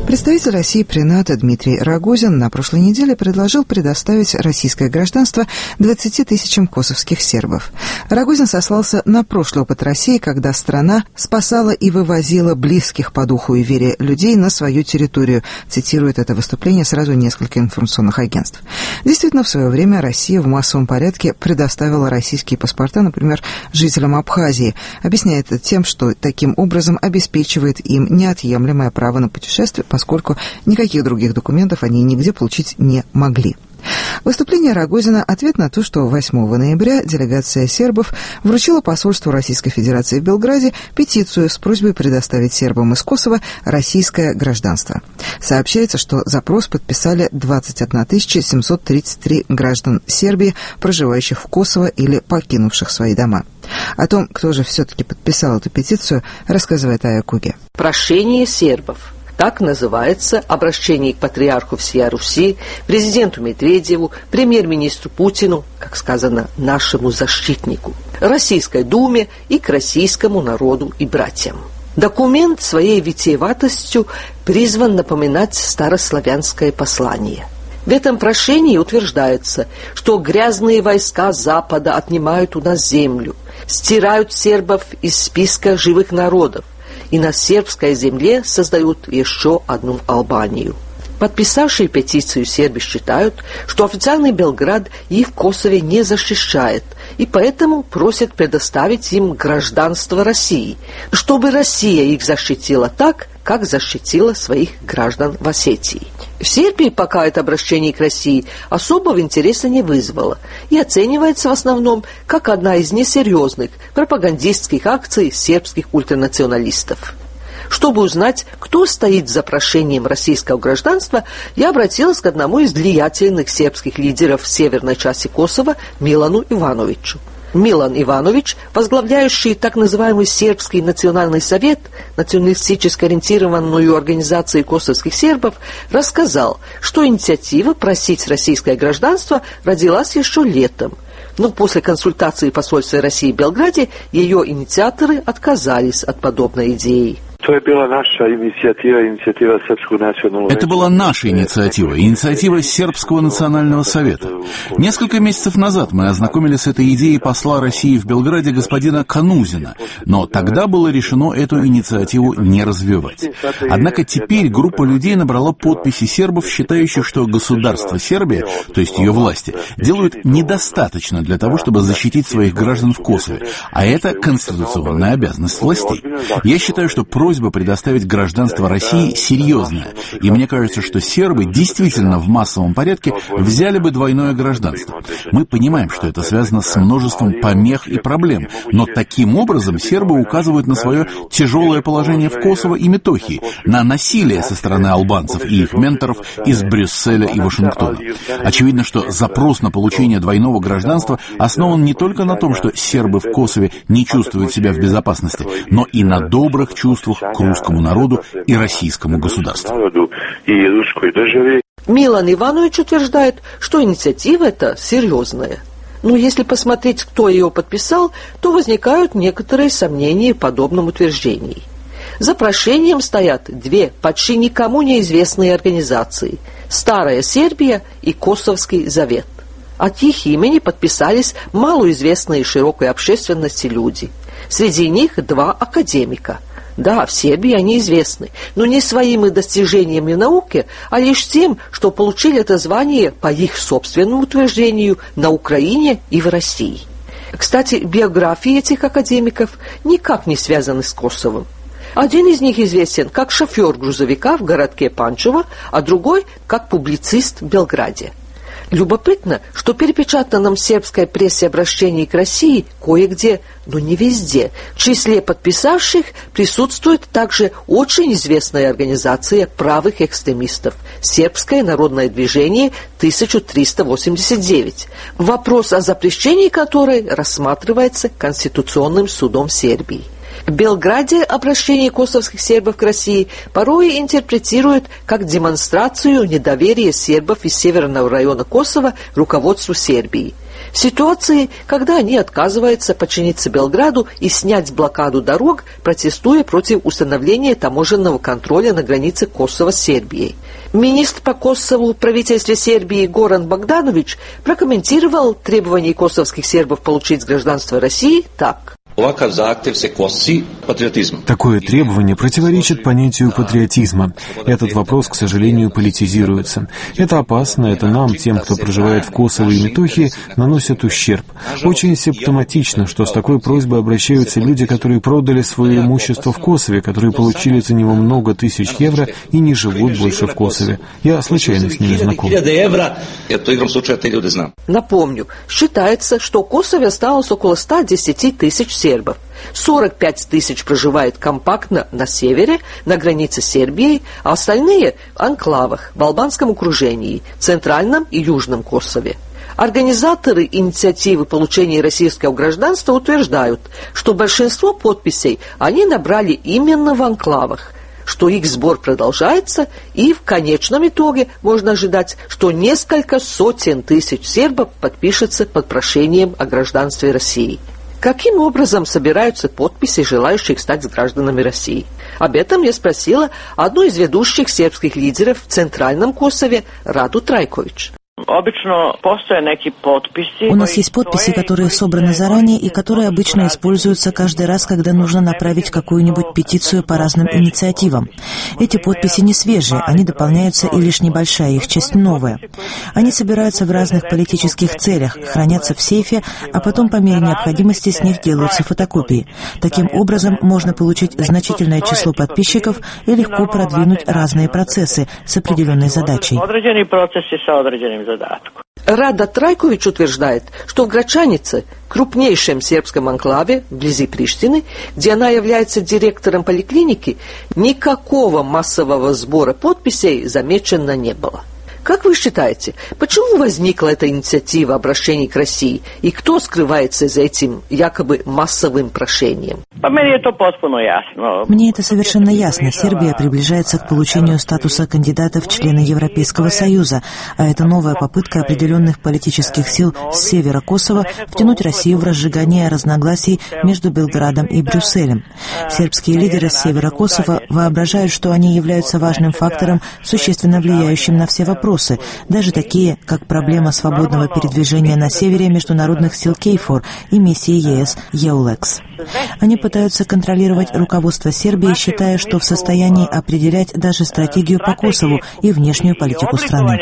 Представитель России при НАТО Дмитрий Рогозин на прошлой неделе предложил предоставить российское гражданство 20 тысячам косовских сербов. Рогозин сослался на прошлый опыт России, когда страна спасала и вывозила близких по духу и вере людей на свою территорию, цитирует это выступление сразу несколько информационных агентств. Действительно, в свое время Россия в массовом порядке предоставила российские паспорта, например, жителям Абхазии, объясняет это тем, что таким образом обеспечивает им неотъемлемое право на путешествие, поскольку никаких других документов они нигде получить не могли. Выступление Рогозина – ответ на то, что 8 ноября делегация сербов вручила посольству Российской Федерации в Белграде петицию с просьбой предоставить сербам из Косово российское гражданство. Сообщается, что запрос подписали 21 733 граждан Сербии, проживающих в Косово или покинувших свои дома. О том, кто же все-таки подписал эту петицию, рассказывает Ая Куге. Прошение сербов. Так называется обращение к патриарху всея Руси, президенту Медведеву, премьер-министру Путину, как сказано, нашему защитнику, Российской Думе и к российскому народу и братьям. Документ своей витиеватостью призван напоминать старославянское послание. В этом прошении утверждается, что грязные войска Запада отнимают у нас землю, стирают сербов из списка живых народов, и на сербской земле создают еще одну Албанию. Подписавшие петицию сербы считают, что официальный Белград их в Косове не защищает, и поэтому просят предоставить им гражданство России, чтобы Россия их защитила так, как защитила своих граждан в Осетии. В Сербии пока это обращение к России особого интереса не вызвало и оценивается в основном как одна из несерьезных пропагандистских акций сербских ультранационалистов. Чтобы узнать, кто стоит за прошением российского гражданства, я обратилась к одному из влиятельных сербских лидеров в северной части Косово, Милану Ивановичу. Милан Иванович, возглавляющий так называемый Сербский национальный совет, националистически ориентированную организацию косовских сербов, рассказал, что инициатива просить российское гражданство родилась еще летом. Но после консультации посольства России в Белграде ее инициаторы отказались от подобной идеи. Это была наша инициатива, инициатива Сербского национального совета. Несколько месяцев назад мы ознакомились с этой идеей посла России в Белграде господина Канузина, но тогда было решено эту инициативу не развивать. Однако теперь группа людей набрала подписи сербов, считающих, что государство Сербия, то есть ее власти, делают недостаточно для того, чтобы защитить своих граждан в Косове, а это конституционная обязанность властей. Я считаю, что просьба предоставить гражданство России серьезная, и мне кажется, что сербы действительно в массовом порядке взяли бы двойное гражданство. Мы понимаем, что это связано с множеством помех и проблем, но таким образом сербы указывают на свое тяжелое положение в Косово и Метохии, на насилие со стороны албанцев и их менторов из Брюсселя и Вашингтона. Очевидно, что запрос на получение двойного гражданства основан не только на том, что сербы в Косове не чувствуют себя в безопасности, но и на добрых чувствах к русскому народу и российскому государству. Милан Иванович утверждает, что инициатива эта серьезная. Но если посмотреть, кто ее подписал, то возникают некоторые сомнения в подобном утверждении. За прошением стоят две почти никому неизвестные организации – Старая Сербия и Косовский Завет. От их имени подписались малоизвестные широкой общественности люди. Среди них два академика. Да, в Сербии они известны, но не своими достижениями в науке, а лишь тем, что получили это звание, по их собственному утверждению, на Украине и в России. Кстати, биографии этих академиков никак не связаны с Косовом. Один из них известен как шофер грузовика в городке Панчево, а другой как публицист в Белграде. Любопытно, что в перепечатанном сербской прессе обращении к России кое-где, но не везде, в числе подписавших присутствует также очень известная организация правых экстремистов «Сербское народное движение 1389», вопрос о запрещении которой рассматривается Конституционным судом Сербии. В Белграде обращение косовских сербов к России порой интерпретируют как демонстрацию недоверия сербов из северного района Косово руководству Сербии. В ситуации, когда они отказываются подчиниться Белграду и снять блокаду дорог, протестуя против установления таможенного контроля на границе Косово с Сербией. Министр по Косову в правительстве Сербии Горан Богданович прокомментировал требования косовских сербов получить гражданство России так. Такое требование противоречит понятию патриотизма. Этот вопрос, к сожалению, политизируется. Это опасно, это нам, тем, кто проживает в Косово и Метохии, наносит ущерб. Очень симптоматично, что с такой просьбой обращаются люди, которые продали свое имущество в Косове, которые получили за него много тысяч евро и не живут больше в Косове. Я случайно с ними знаком. Напомню, считается, что в Косове осталось около 110 тысяч сербов. 45 тысяч проживает компактно на севере, на границе с Сербией, а остальные в анклавах в албанском окружении, центральном и южном Косове. Организаторы инициативы получения российского гражданства утверждают, что большинство подписей они набрали именно в анклавах, что их сбор продолжается, и в конечном итоге можно ожидать, что несколько сотен тысяч сербов подпишется под прошением о гражданстве России. Каким образом собираются подписи желающих стать гражданами России? Об этом я спросила одну из ведущих сербских лидеров в Центральном Косове Раду Трайкович. У нас есть подписи, которые собраны заранее и которые обычно используются каждый раз, когда нужно направить какую-нибудь петицию по разным инициативам. Эти подписи не свежие, они дополняются, и лишь небольшая их часть новая. Они собираются в разных политических целях, хранятся в сейфе, а потом по мере необходимости с них делаются фотокопии. Таким образом, можно получить значительное число подписчиков и легко продвинуть разные процессы с определенной задачей. Рада Трайкович утверждает, что в Грачанице, крупнейшем сербском анклаве вблизи Приштины, где она является директором поликлиники, никакого массового сбора подписей замечено не было. Как вы считаете, почему возникла эта инициатива обращений к России, и кто скрывается за этим якобы массовым прошением? Мне это совершенно ясно. Сербия приближается к получению статуса кандидата в члены Европейского Союза, а это новая попытка определенных политических сил с севера Косово втянуть Россию в разжигание разногласий между Белградом и Брюсселем. Сербские лидеры с севера Косово воображают, что они являются важным фактором, существенно влияющим на все вопросы, даже такие, как проблема свободного передвижения на севере международных сил КЕЙФОР и миссии ЕС EULEX. Они пытаются контролировать руководство Сербии, считая, что в состоянии определять даже стратегию по Косову и внешнюю политику страны.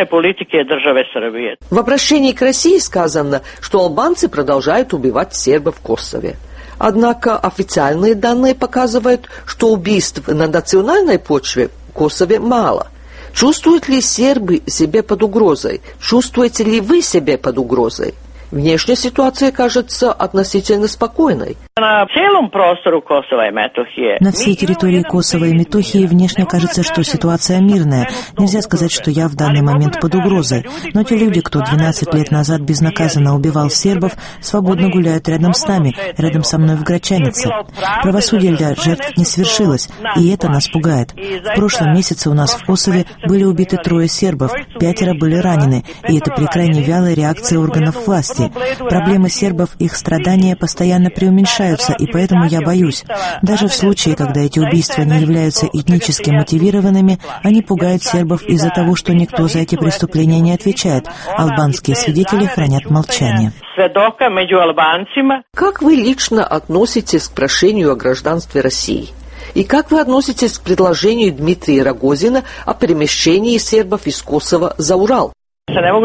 В обращении к России сказано, что албанцы продолжают убивать сербов в Косове. Однако официальные данные показывают, что убийств на национальной почве в Косове мало. Чувствуют ли сербы себя под угрозой? Чувствуете ли вы себя под угрозой? Внешняя ситуация кажется относительно спокойной. На всей территории Косово и Метохии внешне кажется, что ситуация мирная. Нельзя сказать, что я в данный момент под угрозой. Но те люди, кто 12 лет назад безнаказанно убивал сербов, свободно гуляют рядом с нами, рядом со мной в Грачанице. Правосудие для жертв не свершилось, и это нас пугает. В прошлом месяце у нас в Косове были убиты 3 сербов, 5 были ранены, и это при крайне вялой реакции органов власти. Проблемы сербов, их страдания постоянно преуменьшаются, и поэтому я боюсь. Даже в случае, когда эти убийства не являются этнически мотивированными, они пугают сербов из-за того, что никто за эти преступления не отвечает. Албанские свидетели хранят молчание. Как вы лично относитесь к прошению о гражданстве России? И как вы относитесь к предложению Дмитрия Рогозина о перемещении сербов из Косово за Урал? Я не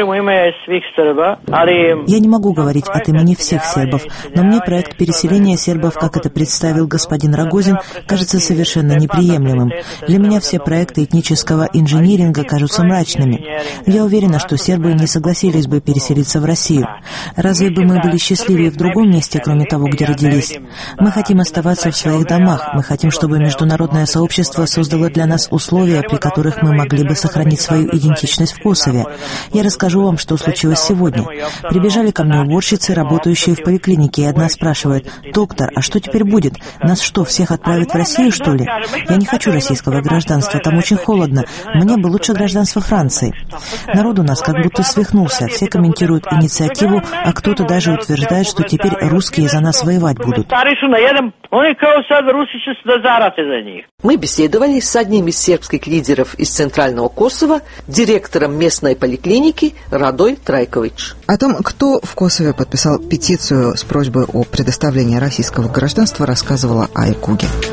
могу говорить от имени всех сербов, но мне проект переселения сербов, как это представил господин Рогозин, кажется совершенно неприемлемым. Для меня все проекты этнического инжиниринга кажутся мрачными. Я уверена, что сербы не согласились бы переселиться в Россию. Разве бы мы были счастливее в другом месте, кроме того, где родились? Мы хотим оставаться в своих домах, мы хотим, чтобы международное сообщество создало для нас условия, при которых мы могли бы сохранить свою идентичность в Косове. Я расскажу вам, что случилось сегодня. Прибежали ко мне уборщицы, работающие в поликлинике, и одна спрашивает: «Доктор, а что теперь будет? Нас что, всех отправят в Россию, что ли? Я не хочу российского гражданства, там очень холодно. Мне бы лучше гражданство Франции». Народ у нас как будто свихнулся. Все комментируют инициативу, а кто-то даже утверждает, что теперь русские за нас воевать будут. Мы беседовали с одним из сербских лидеров из Центрального Косово, директором местной поликлиники Радой Трайкович. О том, кто в Косове подписал петицию с просьбой о предоставлении российского гражданства, рассказывала Ая Куги.